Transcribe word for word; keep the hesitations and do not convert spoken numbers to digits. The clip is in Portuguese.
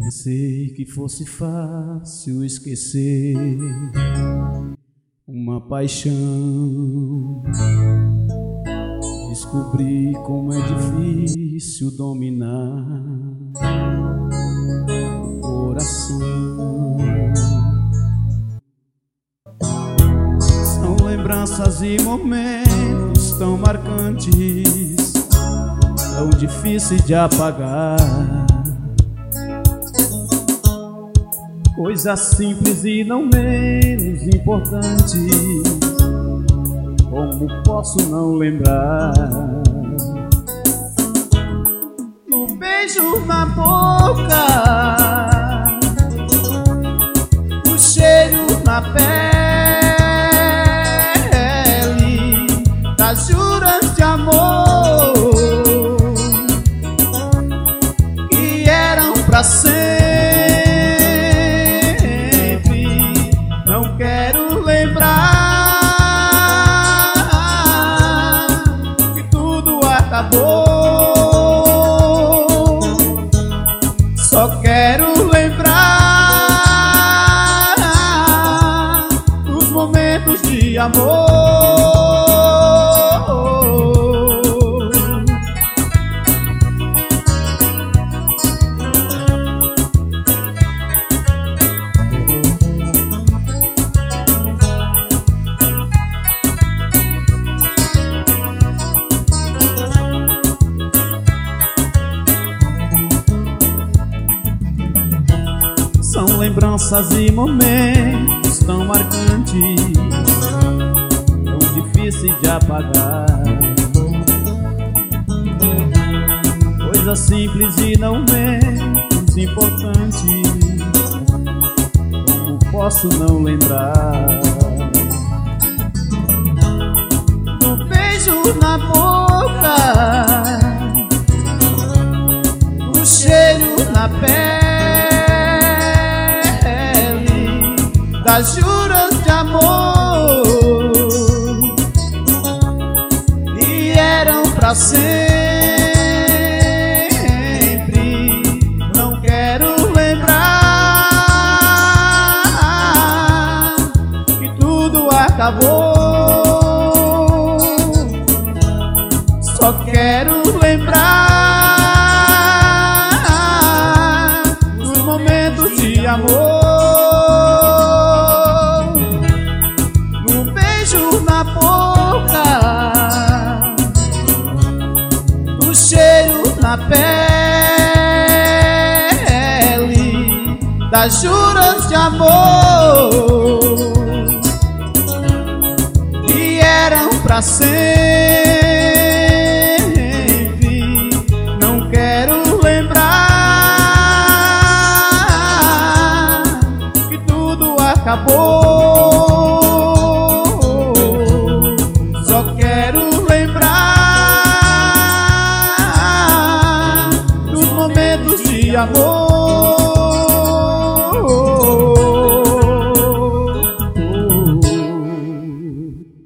Pensei que fosse fácil esquecer uma paixão. Descobri como é difícil dominar o coração. São lembranças e momentos tão marcantes, tão difíceis de apagar. Coisa simples e não menos importante, como posso não lembrar? No beijo na boca, no cheiro na pele, das juras de amor que eram pra sempre. Não quero lembrar que tudo acabou. Só quero lembrar dos momentos de amor. São lembranças e momentos tão marcantes, tão difíceis de apagar. Coisa simples e não menos importante, como posso não lembrar? No beijo na boca, no cheiro na pele, das juras de amor que eram pra sempre. Não quero lembrar que tudo acabou. Só quero lembrar dos momentos de amor. Na boca, no cheiro na pele, das juras de amor que eram pra sempre. Não quero lembrar que tudo acabou. Amor.